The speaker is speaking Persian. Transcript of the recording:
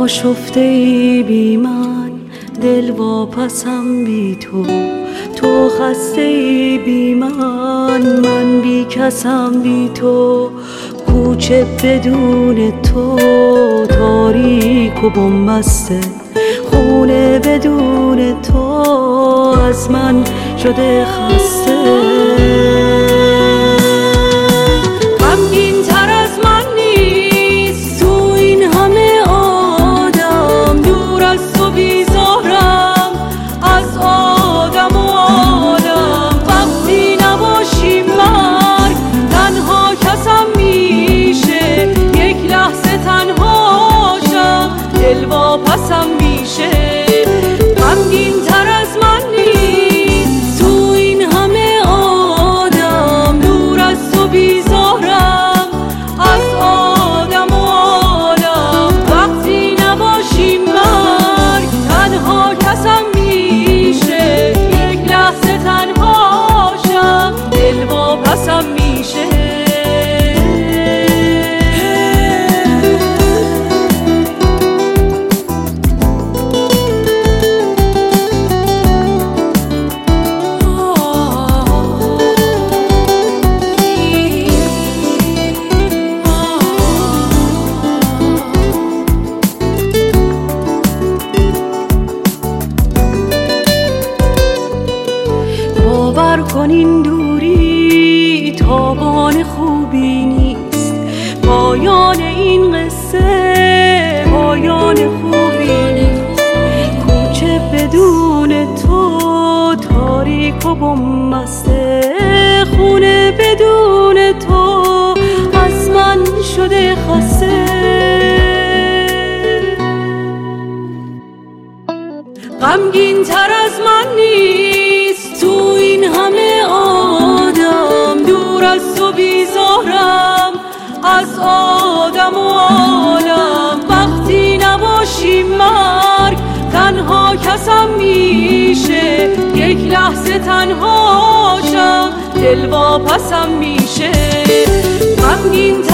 آشفته ای بی من، دل واپسم بی تو. تو خسته ای بی من بی کسم بی تو. کوچه بدون تو تاریک و بنبسته، خونه بدون تو از من شده خسته. غمگین تر از من نیست تو این همه آدم، دور از تو بیزارم از آدم و عالم. وقتی نباشی مرگ تنها کسم میشه، یک لحظه تنهاشم دل واپسم میشه. غمگین تر از من نیست تو این همه آدم، دور از تو بیزارم از آدم و عالم. وقتی نباشی مرگ تنها کسم میشه، یک لحظه تنهاشم دل واپسم میشه. باور کن این دوری تاوان خوبی نیست، پایان این قصه پایان خوبی نیست. کوچه بدون تو تاریک و بنبسته، خونه بدون تو از من شده خسته. غمگین تر از من نیست تو این همه آدم، دور از تو بیزارم از آدم و عالم. وقتی نباشی مرگ تنها کسم میشه، یک لحظه تنهاشم دل واپسم میشه. غمگین